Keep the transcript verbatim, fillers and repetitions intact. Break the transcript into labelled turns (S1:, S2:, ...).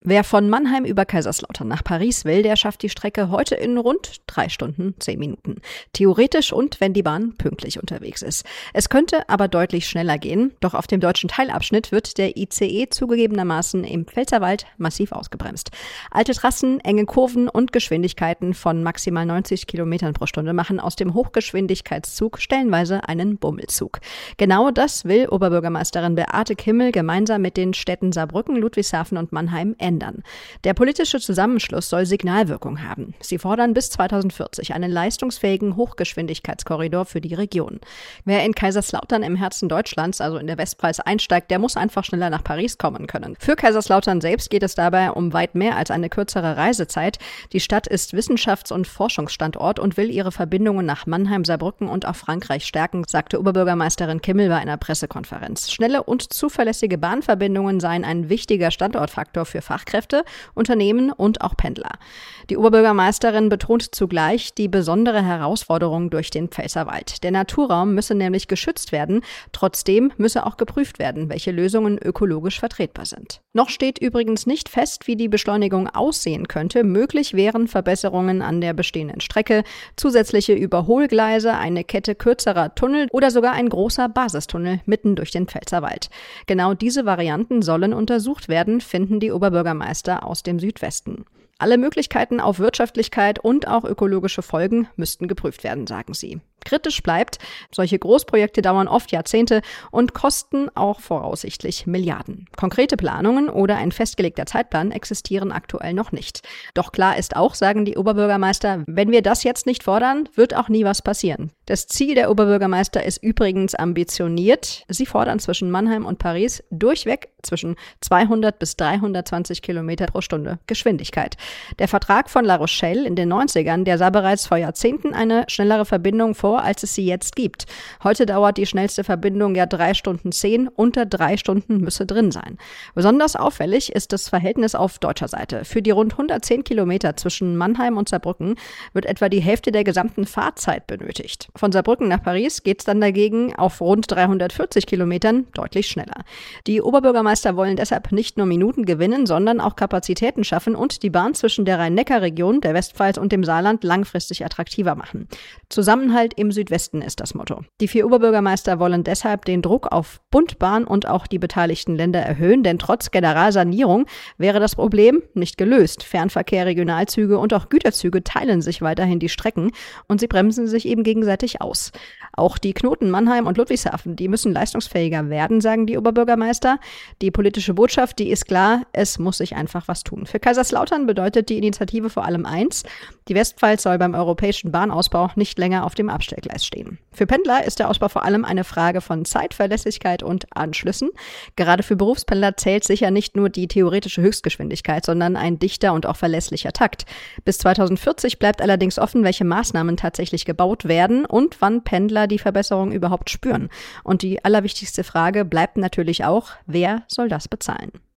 S1: Wer von Mannheim über Kaiserslautern nach Paris will, der schafft die Strecke heute in rund drei Stunden, zehn Minuten. Theoretisch und wenn die Bahn pünktlich unterwegs ist. Es könnte aber deutlich schneller gehen, doch auf dem deutschen Teilabschnitt wird der I C E zugegebenermaßen im Pfälzerwald massiv ausgebremst. Alte Trassen, enge Kurven und Geschwindigkeiten von maximal neunzig Kilometern pro Stunde machen aus dem Hochgeschwindigkeitszug stellenweise einen Bummelzug. Genau das will Oberbürgermeisterin Beate Kimmel gemeinsam mit den Städten Saarbrücken, Ludwigshafen und Mannheim ändern. Der politische Zusammenschluss soll Signalwirkung haben. Sie fordern bis zweitausendvierzig einen leistungsfähigen Hochgeschwindigkeitskorridor für die Region. Wer in Kaiserslautern im Herzen Deutschlands, also in der Westpfalz, einsteigt, der muss einfach schneller nach Paris kommen können. Für Kaiserslautern selbst geht es dabei um weit mehr als eine kürzere Reisezeit. Die Stadt ist Wissenschafts- und Forschungsstandort und will ihre Verbindungen nach Mannheim, Saarbrücken und auch Frankreich stärken, sagte Oberbürgermeisterin Kimmel bei einer Pressekonferenz. Schnelle und zuverlässige Bahnverbindungen seien ein wichtiger Standortfaktor für Fachkräfte. Fachkräfte, Unternehmen und auch Pendler. Die Oberbürgermeisterin betont zugleich die besondere Herausforderung durch den Pfälzerwald. Der Naturraum müsse nämlich geschützt werden, trotzdem müsse auch geprüft werden, welche Lösungen ökologisch vertretbar sind. Noch steht übrigens nicht fest, wie die Beschleunigung aussehen könnte. Möglich wären Verbesserungen an der bestehenden Strecke, zusätzliche Überholgleise, eine Kette kürzerer Tunnel oder sogar ein großer Basistunnel mitten durch den Pfälzerwald. Genau diese Varianten sollen untersucht werden, finden die Oberbürgermeister aus dem Südwesten. Alle Möglichkeiten auf Wirtschaftlichkeit und auch ökologische Folgen müssten geprüft werden, sagen sie. Kritisch bleibt, solche Großprojekte dauern oft Jahrzehnte und kosten auch voraussichtlich Milliarden. Konkrete Planungen oder ein festgelegter Zeitplan existieren aktuell noch nicht. Doch klar ist auch, sagen die Oberbürgermeister, wenn wir das jetzt nicht fordern, wird auch nie was passieren. Das Ziel der Oberbürgermeister ist übrigens ambitioniert. Sie fordern zwischen Mannheim und Paris durchweg zwischen zweihundert bis dreihundertzwanzig Kilometer pro Stunde Geschwindigkeit. Der Vertrag von La Rochelle in den neunzigern, der sah bereits vor Jahrzehnten eine schnellere Verbindung vor, als es sie jetzt gibt. Heute dauert die schnellste Verbindung ja drei Stunden zehn, unter drei Stunden müsse drin sein. Besonders auffällig ist das Verhältnis auf deutscher Seite. Für die rund hundertzehn Kilometer zwischen Mannheim und Saarbrücken wird etwa die Hälfte der gesamten Fahrzeit benötigt. Von Saarbrücken nach Paris geht es dann dagegen auf rund dreihundertvierzig Kilometern deutlich schneller. Die Oberbürgermeister wollen deshalb nicht nur Minuten gewinnen, sondern auch Kapazitäten schaffen und die Bahn zwischen der Rhein-Neckar-Region, der Westpfalz und dem Saarland langfristig attraktiver machen. Zusammenhalt im Südwesten ist das Motto. Die vier Oberbürgermeister wollen deshalb den Druck auf Bund, Bahn und auch die beteiligten Länder erhöhen, denn trotz Generalsanierung wäre das Problem nicht gelöst. Fernverkehr, Regionalzüge und auch Güterzüge teilen sich weiterhin die Strecken und sie bremsen sich eben gegenseitig aus. Auch die Knoten Mannheim und Ludwigshafen, die müssen leistungsfähiger werden, sagen die Oberbürgermeister. Die politische Botschaft, die ist klar, es muss sich einfach was tun. Für Kaiserslautern bedeutet die Initiative vor allem eins: Die Westpfalz soll beim europäischen Bahnausbau nicht länger auf dem Abstellgleis stehen. Für Pendler ist der Ausbau vor allem eine Frage von Zeitverlässlichkeit und Anschlüssen. Gerade für Berufspendler zählt sicher nicht nur die theoretische Höchstgeschwindigkeit, sondern ein dichter und auch verlässlicher Takt. Bis zweitausendvierzig bleibt allerdings offen, welche Maßnahmen tatsächlich gebaut werden und wann Pendler die Verbesserung überhaupt spüren. Und die allerwichtigste Frage bleibt natürlich auch, wer soll das bezahlen?